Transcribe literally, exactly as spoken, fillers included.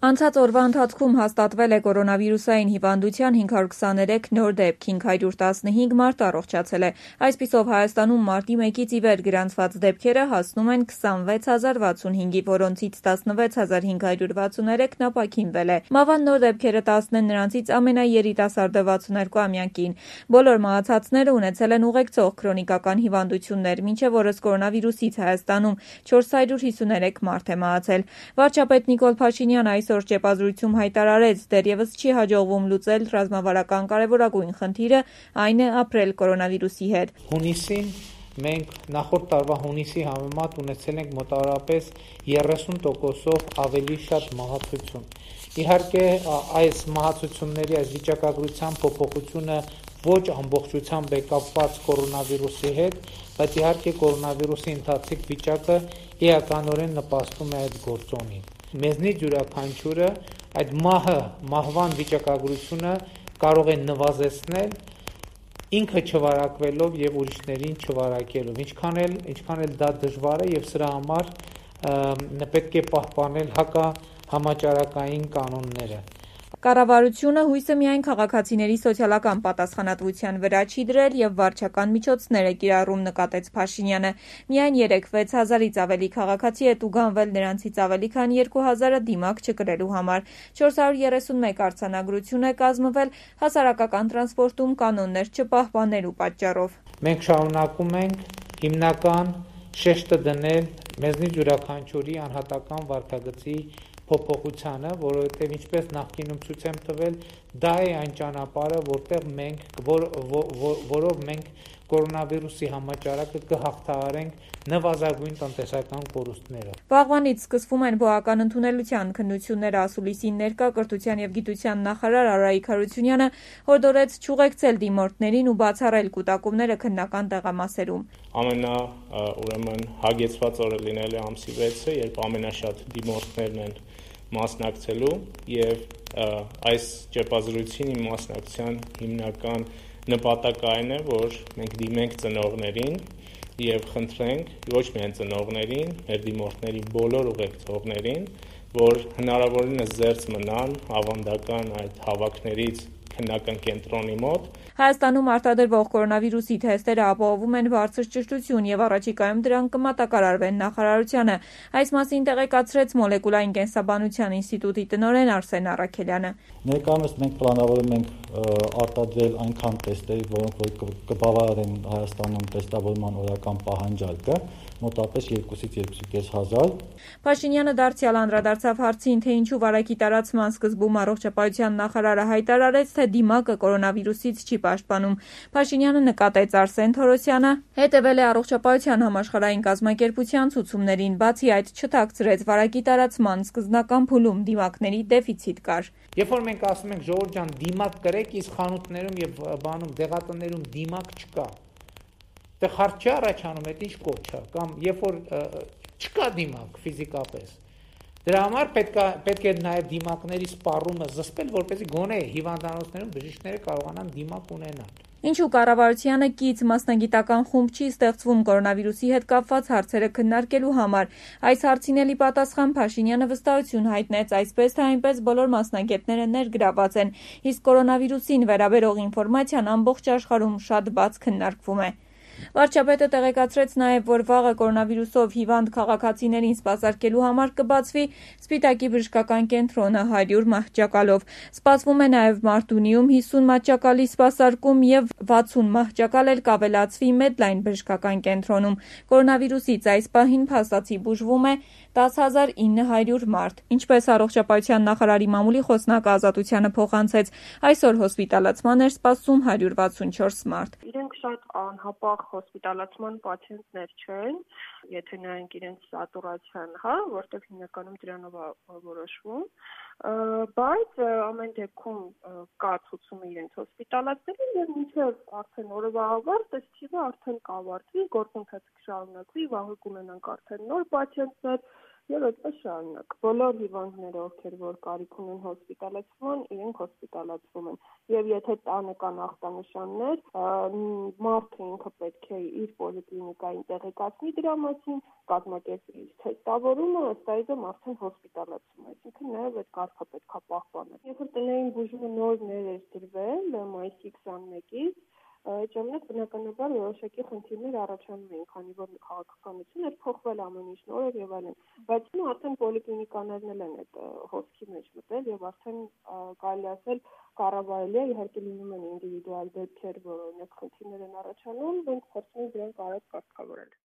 Անցած օրվա ընթացքում հաստատվել է կորոնավիրուսային հիվանդության հինգ հարյուր քսաներեք նոր դեպք, հինգ հարյուր տասնհինգ մարդ առողջացել է։ Այսպիսով Հայաստանում մարտի մեկից ի վեր գրանցված դեպքերը հասնում են քսանվեց հազար վաթսունհինգի, որոնցից տասնվեց հազար հինգ հարյուր վաթսուներեքն ապաքինվել է։ Մահվան նոր դեպքերը տասն են, նրանցից ամենաերիտասարդը վաթսուներկուամյա կին։ Բոլոր մահացածները ունեցել են ուղեկցող քրոնիկական հիվանդություններ, մինչև օրս կորոնավիրուսից Հայաստանում չորս հարյուր հիսուներեք մարդ է մահացել։ Վարչապետ Նիկոլ Փաշինյանը այսօր ճեպազրույցում հայտարարեց, դեռևս չի հաջողվում լուծել ռազմավարական կարևորագույն խնդիրը, այն է ապրել կորոնավիրուսի հետ։ Հունիսին մենք նախորդ տարվա հունիսի համեմատ ունեցել ենք մոտավորապես երեսուն տոկոսով ավելի շատ մահացություն։ Իհարկե այս մահացությունների, այս վիճակագրության փոփոխությունը ոչ ամբողջությամբ է կապված կորոնավիրուսի հետ, բայց իհարկե կորոնավիրուսի ընթացիկ վիճակը էականորեն նպաստում է այդ գործոնին։ Մեզնից յուրաքանչյուրը այդ մահը, մահվան վիճակագրությունը կարող է նվազեցնել ինքը չվարակվելով եւ ուրիշներին չվարակելով, ինչքան էլ ինչքան էլ դա դժվար է եւ սրա համար պետք է պահպանել հակահամաճարակային կանոնները։ Կառավարությունը հույսը միայն քաղաքացիների սոցիալական պատասխանատվության վրա չի դրել եւ վարչական միջոցներ է կիրառում, նկատեց Փաշինյանը։ Միայն երեք-վեց հազարից ավելի քաղաքացի է տուգանվել, նրանցից ավելի քան երկու հազարը դիմակ չկրելու համար։ չորս հարյուր երեսունմեկ արձանագրություն է կազմվել հասարակական տրանսպորտում կանոններ չպահպանելու պատճառով։ Մենք շարունակում ենք հիմնական շեշտը դնել մեզնից յուրաքանչյուրի անհատական վարքագծի փոփոխությանը, որովհետև ինչպես նախկինում ցույց եմ տվել, դա է այն ճանապարհը, որտեղ մենք որ, որ, որ, որով մենք կորոնավիրուսի համաճարակը կհաղթահարենք նվազագույն տնտեսական կորուստները։ Վաղվանից սկսվում են բողոքական ընդունելության քննությունները, ասուլիսին ներկա կրթության եւ գիտության նախարար Արայիկ Հարությունյանը հորդորեց չուղեկցել դիմորդներին ու բացառել կուտակումները քննական տեղամասերում։ Ամենա ուրեմն հագեցված օրը լինել է ամսի վեցը, երբ ամենաշատ դիմորդներն են մասնակցելու եւ այս ճեպազրույցին իմ մասնակցության հիմնական նպատակը այն է, որ մենք դիմենք ծնողներին եւ խնդրենք ոչ միայն ծնողներին, մեր դիմորդների բոլոր ուղեկցողներին, որ հնարավորինս զերծ մնան ավանդական այդ հավաքներից քննական կենտրոնի մոտ։ Հայաստանում արտադրվող կորոնավիրուսի թեստերը ապահովում են բարձր ճշտություն եւ առաջիկայում դրանք կմատակարարվեն նախարարությանը։ Այս մասին տեղեկացրեց մոլեկուլային կենսաբանության ինստիտուտի տնօրեն Արսեն Առաքելյանը։ Ներկայումս մենք պլանավորում ենք արտադրել այնքան թեստերի, որոնք կբավարարեն Հայաստանում թեստավորման օրական պահանջարկը, մոտավորապես երկուսից երկու կես հազար։ Փաշինյանը դարձյալ անդրադարձավ հարցին, թե ինչու վարակի տարածման սկզբում առողջապահության նախարարը հայտարարեց, թե դիմակը կորոնավիրուսից չի պաշտպանում։ Փաշինյանը նկատեց Արսեն Թորոսյանը հետևել է առողջապահության համաշխարհային կազմակերպության ցուցումներին, բացի այդ չթաքցրեց վարակի տարածման սկզբնական փուլում դիմակների դեֆիցիտ կար։ Երբ որ մենք ասում ենք ժողովուրդ ջան, դիմակ կրեք, իսկ խանութներում եւ բանում դեղատներում դիմակ չկա, դե հարց չի առաջանում, այդ ինչ կոչ է, կամ երբ որ չկա դիմակ ֆիզիկապես, դրա համար պետք է պետք է նաեւ դիմակների սպառումը զսպել, որպեսզի գոնե հիվանդանոցներում բժիշկները կարողանան դիմակ ունենալ։ Ինչու կառավարությանը կից մասնագիտական խումբ չի ստեղծվում կորոնավիրուսի հետ կապված հարցերը քննարկելու համար։ Այս հարցին էլի պատասխան Փաշինյանը վստահություն հայտնեց, այսպես թե այնպես բոլոր մասնագետները ներգրաված են, իսկ կորոնավիրուսին վերաբերող ինֆորմացիան ամբողջ աշխարհում շատ բաց քննարկվում է։ Վարչապետը տեղեկացրեց նաև, որ վաղը կորոնավիրուսով հիվանդ քաղաքացիներին սպասարկելու համար կբացվի Սպիտակի բժշկական կենտրոնը հարյուր մահճակալով։ Սպասվում է նաև Մարտունիում հիսուն մահճակալի սպասարկում եւ վաթսուն մահճակալ էլ կավելացվի Մեդլայն բժշկական կենտրոնում։ Կորոնավիրուսից այս պահին փաստացի բուժվում է տասը հազար ինը հարյուր մարդ։ Ինչպես առողջապահության նախարարի մամուլի խոսնակ Ազատությանը փոխանցեց, այսօր հոսպիտալացման էր սպասում հարյուր վաթսունչորս մարդ։ Իրենք շատ անհապաղ հոսպիտալացման պացիենտներ չեն, եթե նայենք իրենց սատուրացիան, հա, որտեղ հիմնականում դրանով է որոշվում, բայց ամեն դեպքում կա ցուցումը իրենց հոսպիտալացնելու եւ մինչեւ արդեն օրվա ավարտ այս թիվը արդեն կավարտվի, գործընթացը կշարունակվի, վաղը կունենանք արդեն նոր պացիենտներ եւ այդպես շարունակ։ Բոլոր հիվանդները, ովքեր որ կարիք ունեն հոսպիտալացման, իրենք հոսպիտալացվում են։ Եւ եթե տանը կան ախտանշաններ, մարդը ինքը պետք է իր պոլիկլինիկային տեղեկացնի դրա մասին, կազմակերպի իր թեստավորումը, ըստ այդմ արդեն հոսպիտալացում, այսինքն նաեւ այդ կարգը պետք է պահպանել։ Երբ որ տնային բուժումը նոր ներ դրվել մայիսի քսաներկից, այդ ժամանակ բնականաբար որոշակի խնդիրներ առաջանում էին, քանի որ քաղաքականությունը էր փոխվել, ամեն ինչ նոր էր եւ այլն։ Բայց հիմա արդեն պոլիկլինիկաներն էլ են այդ հոսքի մեջ մտել եւ արդեն կարելի ասել կառավարելի է, իհարկե լինում են ինդիվիդուալ դեպքեր, որ օրինակ խնդիրներ են առաջանում, մենք փորձում ենք դրանք արագ կարգավորել։